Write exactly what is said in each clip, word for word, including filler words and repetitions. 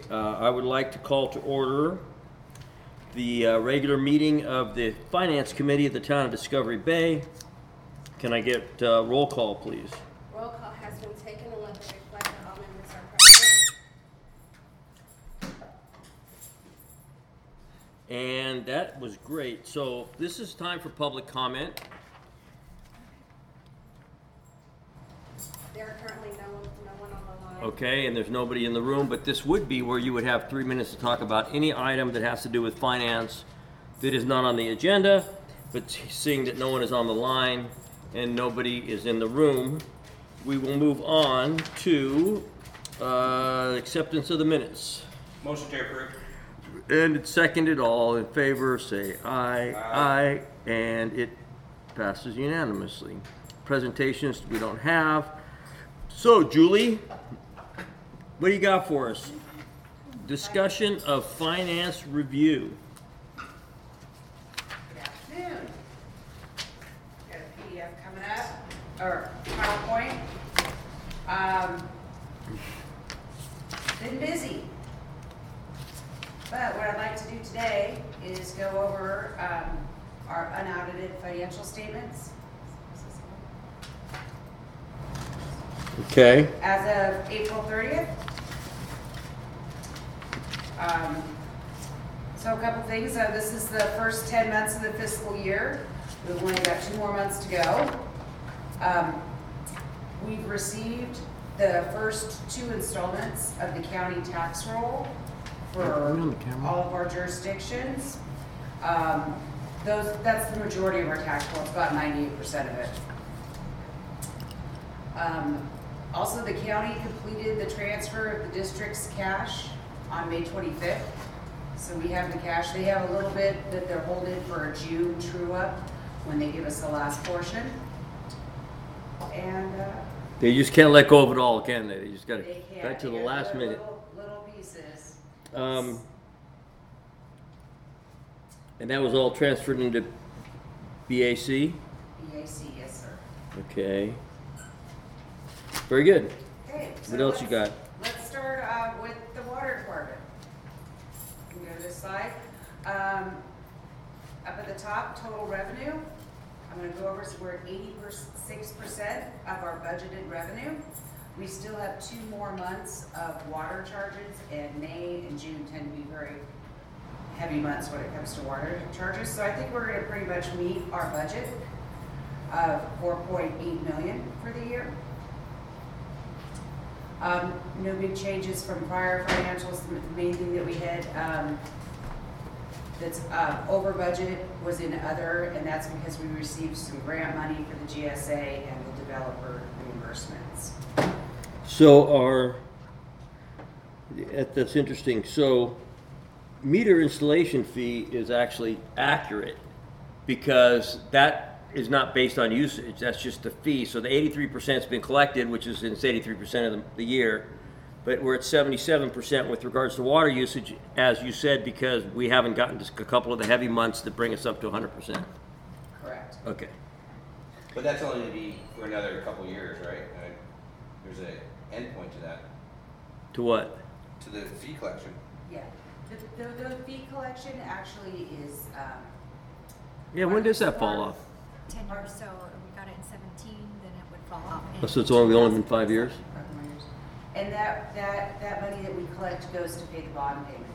uh, I would like to call to order the uh, regular meeting of the Finance Committee of the Town of Discovery Bay. Can I get uh, roll call, please? Roll call has been taken and let the reflect that all members are present. And that was great. So this is time for public comment. There are currently no one, no one on the line. Okay, and there's nobody in the room, but this would be where you would have three minutes to talk about any item that has to do with finance that is not on the agenda. But seeing that no one is on the line and nobody is in the room, we will move on to uh, acceptance of the minutes. Motion to approve. And it's seconded. All in favor, say aye. Aye. Aye. And it passes unanimously. Presentations we don't have. So, Julie, what do you got for us? Discussion of finance review. Good afternoon. Got a P D F coming up, or PowerPoint. Um, been busy. But what I'd like to do today is go over um, our unaudited financial statements. Okay. As of April thirtieth. Um, so a couple things. Uh, this is the first ten months of the fiscal year. We've only got two more months to go. Um, we've received the first two installments of the county tax roll for all of our jurisdictions. Um, those, that's the majority of our tax roll. It's about ninety-eight percent of it. Um, Also, the county completed the transfer of the district's cash on May twenty-fifth. So we have the cash. They have a little bit that they're holding for a June true-up when they give us the last portion. And uh, They just can't let go of it all, can they? They just got to they can't. right to the they got last little, minute. Little, little pieces. Um, and that was all transferred into B A C? B A C, yes, sir. Okay. Very good. Okay. What so else you let's- got? Let's start uh, with the water department. You can go to this slide. Um, up at the top, total revenue. I'm going to go over, so we're at eighty-six percent of our budgeted revenue. We still have two more months of water charges, and May and June tend to be very heavy months when it comes to water charges. So I think we're going to pretty much meet our budget of four point eight million for the year. Um, no big changes from prior financials. The main thing that we had um, that's uh, over budget was in other, and that's because we received some grant money for the G S A and the developer reimbursements. So our, that's interesting. So meter installation fee is actually accurate because that is not based on usage. That's just the fee. So the eighty-three percent has been collected, which is in eighty-three percent of the, the year. But we're at seventy-seven percent with regards to water usage, as you said, because we haven't gotten to a couple of the heavy months that bring us up to one hundred percent. Correct. Okay. But that's only to be for another couple years, right? Uh, There's an end point to that, To what? to the fee collection. Yeah. The, the, the fee collection actually is, um, Yeah, when does that fall off? ten years, so we got it in seventeen, then it would fall off. Oh, so it's only only been five years? and that, that, that money that we collect goes to pay the bond payment.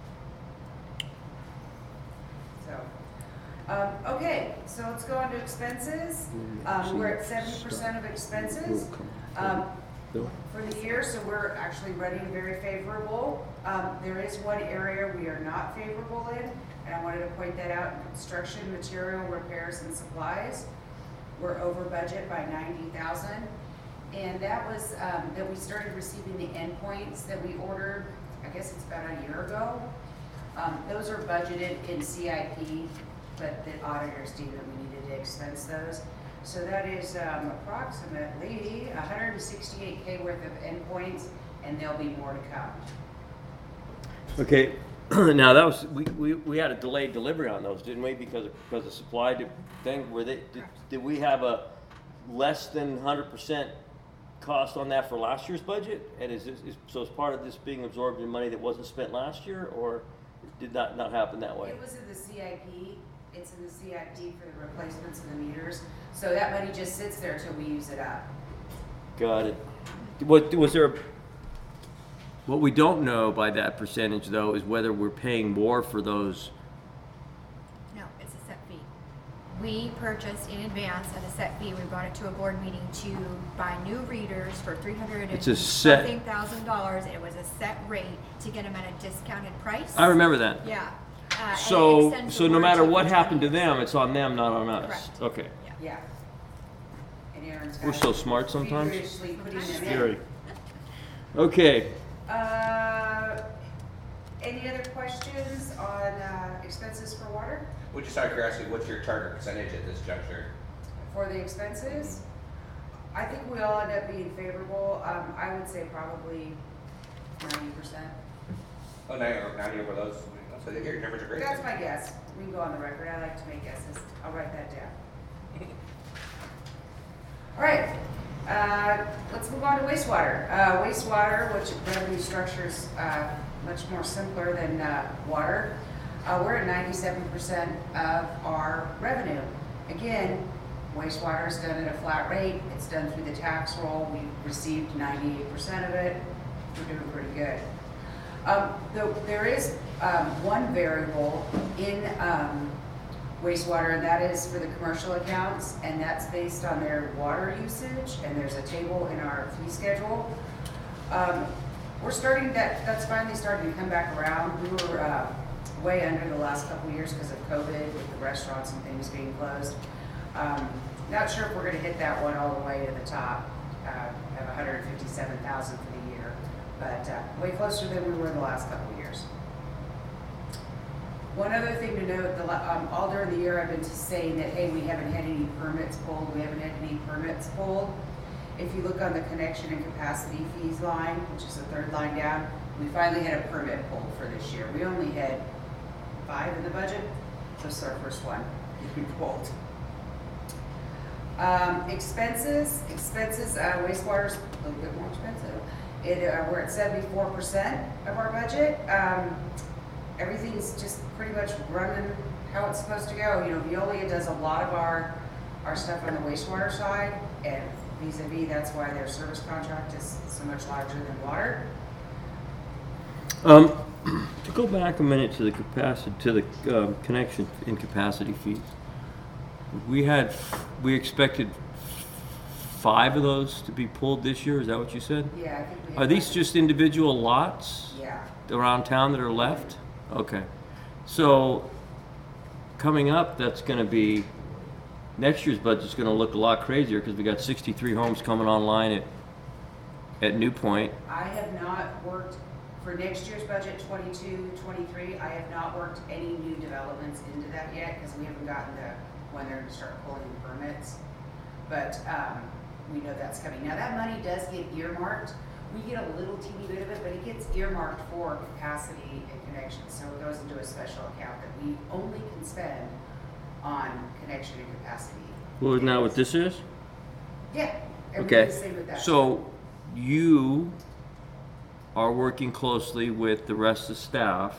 So, um, okay, so let's go on to expenses. Um, we're at seventy percent of expenses. Um, for the year, so we're actually running very favorable. Um, there is one area we are not favorable in, and I wanted to point that out. Construction, material, repairs, and supplies. We're over budget by ninety thousand. And that was, um, that we started receiving the endpoints that we ordered, I guess it's about a year ago. Um, those are budgeted in C I P, but the auditors deemed that we needed to expense those. So that is um, approximately one hundred sixty-eight K worth of endpoints, and there'll be more to come. Okay, now that was, we, we, we had a delayed delivery on those, didn't we? Because of, because of supply thing, were they, did, did we have a less than one hundred percent cost on that for last year's budget? And is this, is, so is part of this being absorbed in money that wasn't spent last year, or did that not happen that way? It was in the C I P, it's in the C I P for the replacements of the meters, so that money just sits there till we use it up. Got it. What, was there, a- what we don't know by that percentage though is whether we're paying more for those. No, it's a set fee. We purchased in advance at a set fee. We brought it to a board meeting to buy new readers for three hundred It's a and set- something thousand dollars. It was a set rate to get them at a discounted price. I remember that. Yeah. Uh, and it So, extends so the no matter warranty what for happened to twenty them, years. it's on them, not on us. Correct. Okay. Yeah. Yeah. And Aaron's We're got so it smart sometimes. feverishly putting them in. Scary. Okay. Uh, any other questions on, uh, expenses for water? Well, just out of curiosity, what's your target percentage at this juncture? For the expenses? I think we all end up being favorable, um, I would say probably ninety percent. Oh, ninety, or ninety over those, so your numbers are great. That's my guess, we can go on the record, I like to make guesses, I'll write that down. All right, uh, let's move on to wastewater. Uh, wastewater, which revenue structure's, uh, much more simpler than, uh, water. Uh, we're at ninety-seven percent of our revenue. Again, wastewater is done at a flat rate, it's done through the tax roll, we received ninety-eight percent of it, we're doing pretty good. Um, though there is, um, one variable in, um, wastewater, and that is for the commercial accounts, and that's based on their water usage, and there's a table in our fee schedule. Um, we're starting, that, that's finally starting to come back around. We were, uh, way under the last couple of years because of COVID, with the restaurants and things being closed. Um, not sure if we're gonna hit that one all the way to the top, uh, of one hundred fifty-seven thousand for the year, but, uh, way closer than we were the last couple of years. One other thing to note, the, la- um, all during the year I've been just saying that, hey, we haven't had any permits pulled, we haven't had any permits pulled. If you look on the connection and capacity fees line, which is the third line down, we finally had a permit pulled for this year. We only had five in the budget, so this is our first one we pulled. Um, expenses, expenses, uh, wastewater's a little bit more expensive. It, uh, we're at seventy-four percent of our budget. Um, everything's just pretty much running how it's supposed to go. You know, Veolia does a lot of our, our stuff on the wastewater side, and vis-a-vis, that's why their service contract is so much larger than water. Um, to go back a minute to the capacity, to the um, connection and capacity fees, we had, we expected five of those to be pulled this year. Is that what you said? Yeah, I think we Are have- these just individual lots Yeah. around town that are left? Okay. So coming up, that's going to be, next year's budget's going to look a lot crazier because we got sixty-three homes coming online at at New Point. I have not worked, for next year's budget, twenty-two, twenty-three, I have not worked any new developments into that yet, because we haven't gotten to when they're gonna start pulling the permits. But, um, we know that's coming. Now, that money does get earmarked. We get a little teeny bit of it, but it gets earmarked for capacity and connections, so it goes into a special account that we only can spend on connection and capacity. Well, isn't that what this is? Yeah, and we do Okay. the same with that. So you are working closely with the rest of the staff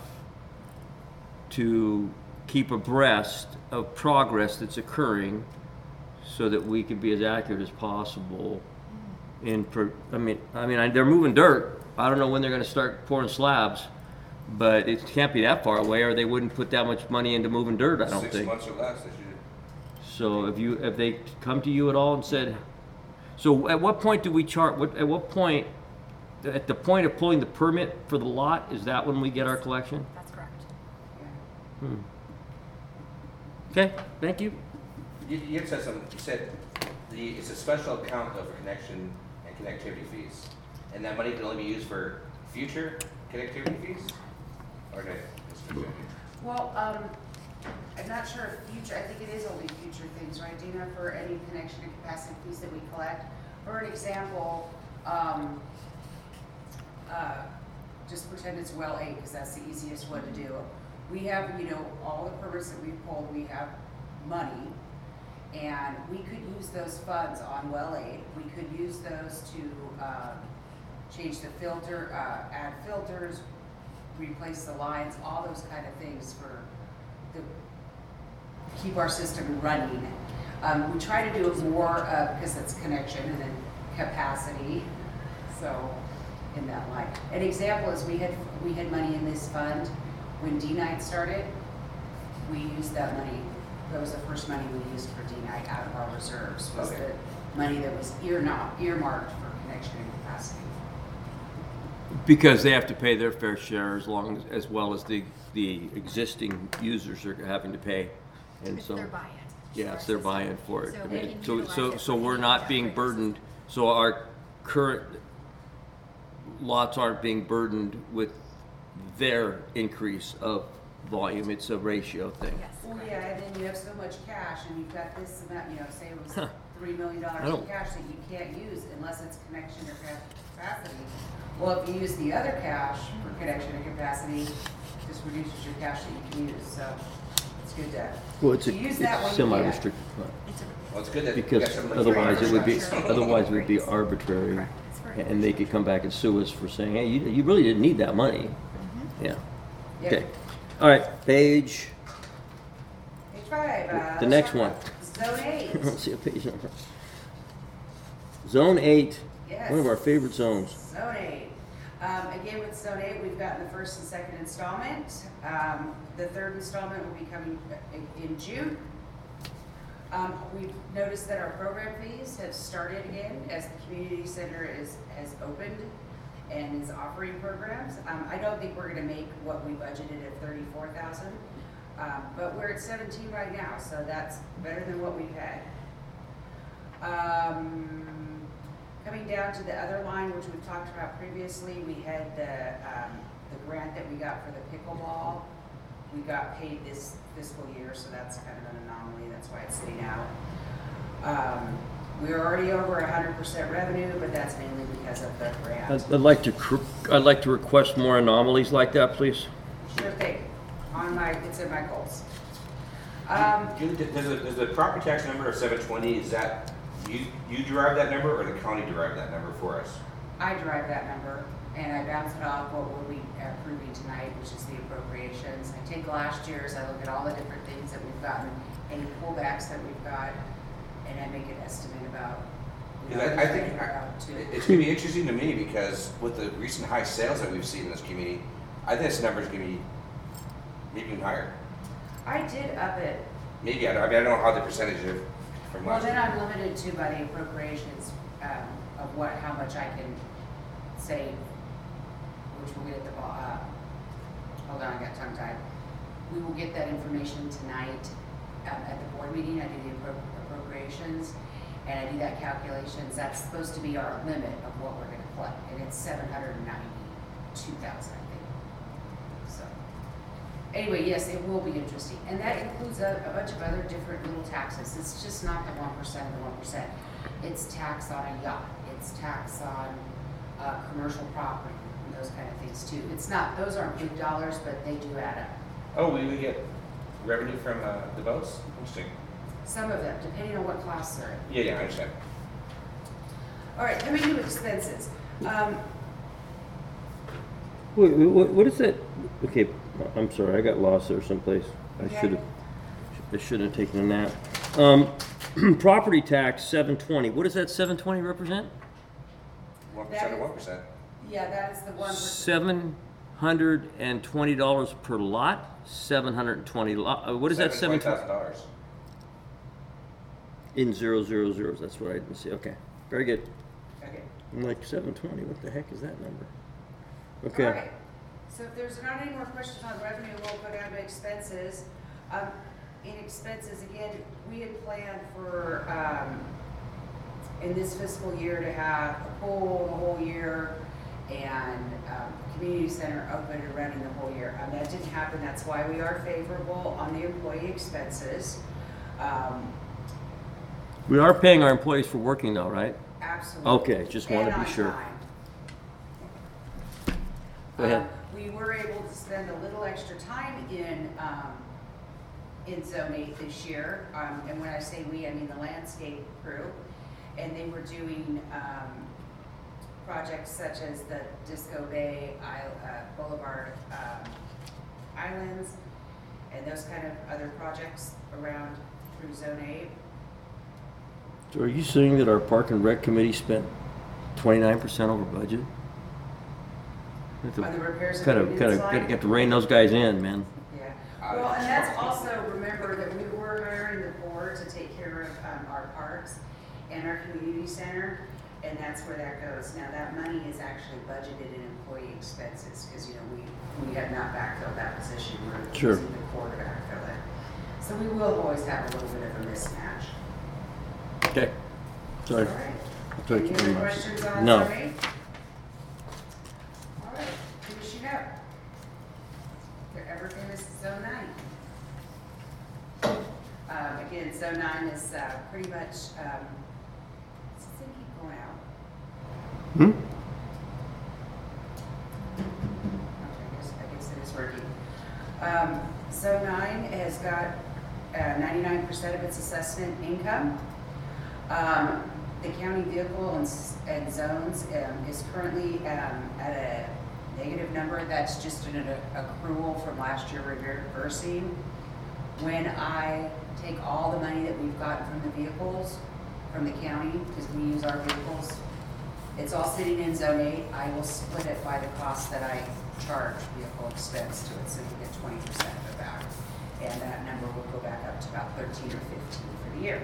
to keep abreast of progress that's occurring so that we can be as accurate as possible in, per- I mean, I mean, I- they're moving dirt. I don't know when they're gonna start pouring slabs, but it can't be that far away or they wouldn't put that much money into moving dirt, I don't Six think. months or less, they should. So if you, if they come to you at all and said, so at what point do we chart, what, at what point, at the point of pulling the permit for the lot, is that when we get our collection? That's correct. Yeah. Hmm. Okay, thank you. You, you had said something, you said the, it's a special account though for connection and connectivity fees. And that money can only be used for future connectivity fees? Or no? Well, um, I'm not sure if future, I think it is only future things, right, Dina, for any connection and capacity fees that we collect. For an example, um, uh, just pretend it's well eight, because that's the easiest one to do. We have, you know, all the permits that we've pulled, we have money, And we could use those funds on well aid, we could use those to, uh, change the filter, uh, add filters, replace the lines, all those kind of things for the, keep our system running. Um, we try to do it more, uh, because it's connection and then capacity, so in that line. An example is we had, we had money in this fund when D night started. We used that money, that was the first money we used for D night out of our reserves, was Okay. the money that was earmarked, earmarked for connection and capacity. Because they have to pay their fair share as long as, as well as the, the existing users are having to pay. And It's so, their buy-in. yeah, it's their buy-in for it. So I they mean, can So, utilize so, it so for we're the not being purpose. burdened, so our current lots aren't being burdened with their increase of volume. It's a ratio thing. Yes. Well, correct. yeah, and then you have so much cash and you've got this amount, you know, say it Huh. was three million I dollars in don't- cash that you can't use unless it's connection or ca- capacity. Well, if you use the other cash for connection and capacity, it just reduces your cash that you can use, so it's good to. Well, it's a, to use it's that when you semi-restricted fund. It's a, Well, it's good that we got Because some like otherwise it would be, infrastructure. otherwise it would be arbitrary. Correct. It's for And they could come back and sue us for saying, hey, you, you really didn't need that money. Yeah. Yep. Okay. All right, page, Page five, uh. The let's next talk one. about Zone eight, let's see a page number. Zone eight, yes. one of our favorite zones. Zone eight. Um, again, with Zone eight, we've gotten the first and second installment. Um, the third installment will be coming in, in June. Um, we've noticed that our program fees have started again as the community center is, has opened and is offering programs. Um, I don't think we're gonna make what we budgeted at thirty-four thousand, um, but we're at seventeen right now, so that's better than what we've had. Um, Coming down to the other line, which we've talked about previously, we had the, um, the grant that we got for the pickleball. We got paid this fiscal year, so that's kind of an anomaly, that's why it's sitting out. Um, we're already over hundred percent revenue, but that's mainly because of the grant. I'd, I'd like to, cr- I'd like to request more anomalies like that, please. Sure thing, on my, it's in my goals. Um, Do- Does the, does the property tax number of seven twenty, is that, you, you derive that number or the county derive that number for us? I derive that number, and I bounce it off what we'll be approving tonight, which is the appropriations. I take last year's, I look at all the different things that we've gotten, any pullbacks that we've got, and I make an estimate about, you know, Because I, I think, about to- I- it's gonna be interesting to me because with the recent high sales that we've seen in this community, I think this number's gonna be maybe even higher. I did up it. Maybe, I don't, I mean, I don't know how the percentage of, from Well, last then year. I'm limited to by the appropriations, um, of what, how much I can save, which we'll get at the, bo- uh, hold on, I got tongue tied. We will get that information tonight, um, at the board meeting, I do the appro- appropriations, and I do that calculations, that's supposed to be our limit of what we're gonna collect, and it's seven hundred and ninety-two thousand, I think. So, anyway, yes, it will be interesting, and that includes a, a bunch of other different little taxes. It's just not the one percent of the one percent. It's tax on a yacht, it's tax on, uh, commercial property, and those kind of things too. It's not, those aren't big dollars, but they do add up. Oh, we, we get revenue from, uh, the boats? Interesting. Some of them, depending on what class they're in. Yeah, yeah, I understand. All right, coming to expenses. Um, Wait, wait, what, what is that? Okay, I'm sorry, I got lost there someplace. I Okay. should have, I shouldn't have taken a nap. Um, property tax, seven twenty. What does that seven twenty represent? One That percent or is- one percent? yeah, that is the one percent. Seven hundred and twenty dollars per lot, seven hundred and twenty lot, uh, what is that, seven twenty? thousand dollars. In zero, zero, zeros, that's what I didn't see, okay, very good. Okay. I'm like, seven twenty, what the heck is that number? All Okay, right, so if there's not any more questions on revenue, we'll go down to expenses. Um, in expenses, again, we had planned for, um, in this fiscal year to have a pool the whole year and, um, community center open and running the whole year. Um, that didn't happen, that's why we are favorable on the employee expenses. Um, we are paying our employees for working though, right? absolutely. Okay, just wanted And to be on sure. time. Go ahead. Um, We were able to spend a little extra time in, um, in Zone Eight this year. Um, and when I say we, I mean the landscape crew. And they were doing, um, projects such as the Disco Bay, Isle- uh, Boulevard, um, Islands, and those kind of other projects around through Zone Eight. So are you saying that our Park and Rec Committee spent twenty-nine percent over budget? On the repairs and Gotta, maintenance gotta, line. gotta get to rein those guys in, man. Yeah, well, and that's also, remember that we were hiring the board to take care of, um, our parks and our community center, and that's where that goes. Now, that money is actually budgeted in employee expenses, because, you know, we, we have not backfilled that position, we're Sure. using the board to backfill it. So we will always have a little bit of a mismatch. Okay. Sorry. All right. I'll try to Any keep other my mouth questions shut. on No. Zone eight? All right, finishing up. The ever famous Zone nine. Um, again, Zone nine is, uh, pretty much, um, does this thing keep going out? Hmm? Okay, I guess, I guess it is working. Um, Zone nine has got, uh, ninety-nine percent of its assessment income. Um, the county vehicle and, s- and zones, um, is currently, um, at a negative number. That's just an a- accrual from last year reversing. When I take all the money that we've gotten from the vehicles, from the county, because we use our vehicles, it's all sitting in zone eight, I will split it by the cost that I charge vehicle expense to it, so you get twenty percent of it back. And that number will go back up to about thirteen or fifteen for the year.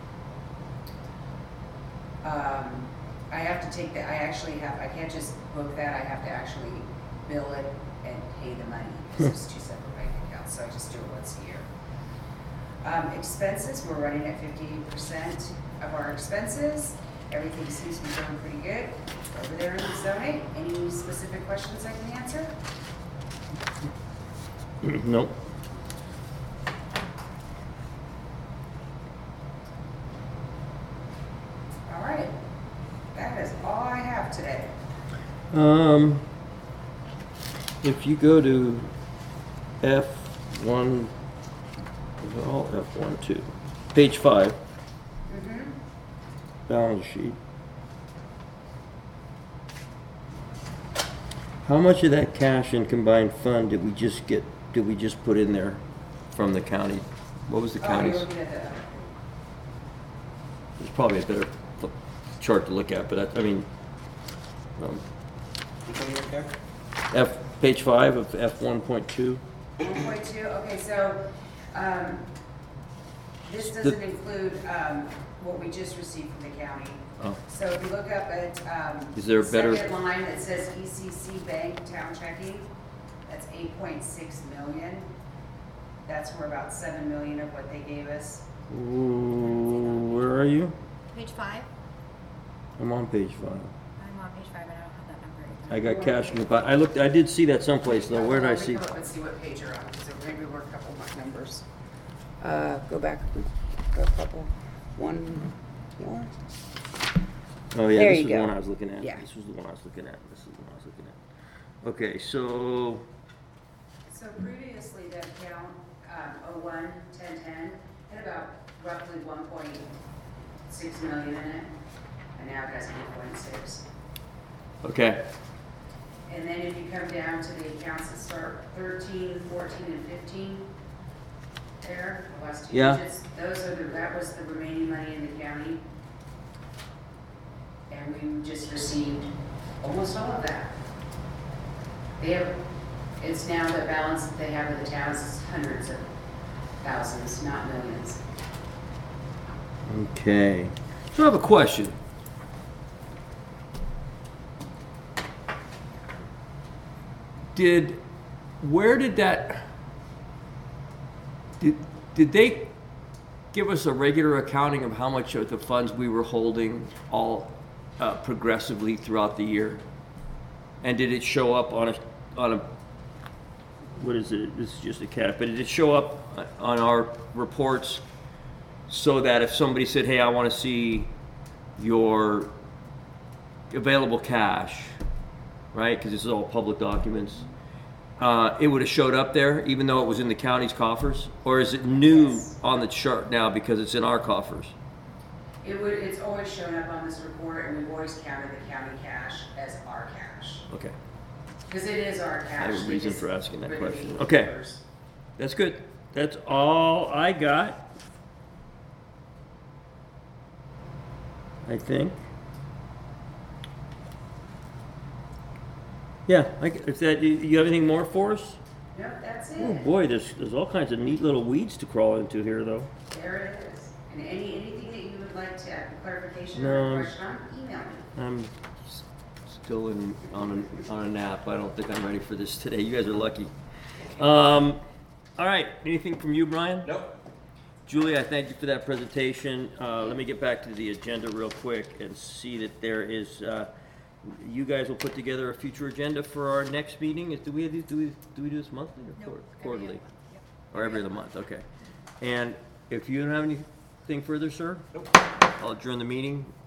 Um, I have to take that, I actually have, I can't just book that, I have to actually bill it and pay the money, because it's two separate bank accounts, so I just do it once a year. Um, expenses, we're running at fifty-eight percent of our expenses. Everything seems to be going pretty good over there in zone eight. Any specific questions I can answer? Nope. All right, that is all I have today. Um, if you go to F one, is it all F one, two, page five, Mm-hmm. balance sheet. How much of that cash and combined fund did we just get, did we just put in there from the county? What was the Oh, you're county's? looking at the, It's probably a better f- chart to look at, but I, I mean, um, Which one you look at? F, page five of F one point two. one point two, okay, so, um, this doesn't include, um, what we just received from the county. Oh. So if you look up at, um. Is there a the better- Second line that says E C C Bank Town Checking, that's eight point six million. That's for about seven million of what they gave us. Ooh, where are you? Page five? I'm on page five. I'm on page five, but I don't have that number. I got cash in the pot. I looked, I did see that someplace though. Where did I Let me see? come up and see what page you're on, because maybe we're a couple more numbers. Uh, go back a couple, one more. Oh yeah, There this you is the go. one I was looking at. Yeah. This was the one I was looking at. This is the one I was looking at. Okay, so, So previously, that account, um, oh one, ten ten, had about roughly one point six million in it, and now it has eight point six. okay, And then if you come down to the accounts that start thirteen, fourteen, and fifteen, there, the last two Yeah. digits, those are the, that was the remaining money in the county. And we just received almost all of that. They have, it's now the balance that they have with the towns is hundreds of thousands, not millions. okay. So I have a question. Did, where did that, did, did they give us a regular accounting of how much of the funds we were holding all uh, progressively throughout the year? And did it show up on a, on a, what is it? This is just a cat, but did it show up on our reports so that if somebody said, hey, I want to see your available cash, right? Because this is all public documents. uh, it would have showed up there even though it was in the county's coffers? Or is it new Yes. on the chart now because it's in our coffers? It would, it's always shown up on this report, and we've always counted the county cash as our cash. Okay, Because it is our cash. have a we reason just- for asking that we're question. the Okay. gatekeepers. that's good. That's all I got. I think. Yeah, I, if that, you, you have anything more for us? Yep, that's Oh it. boy, there's, there's all kinds of neat little weeds to crawl into here though. There it is. And any, anything that you would like to have clarification No. or question on, email me. I'm s- still in, on a, on a nap. I don't think I'm ready for this today. You guys are lucky. Um, all right, anything from you, Brian? Nope. Julie, I thank you for that presentation. Uh, let me get back to the agenda real quick and see that there is, uh, you guys will put together a future agenda for our next meeting. Is, do we, do we, do we do this monthly or No, quar- every other quarterly? month. Yep. Or every other month, okay. And if you don't have anything further, sir? Nope. I'll adjourn the meeting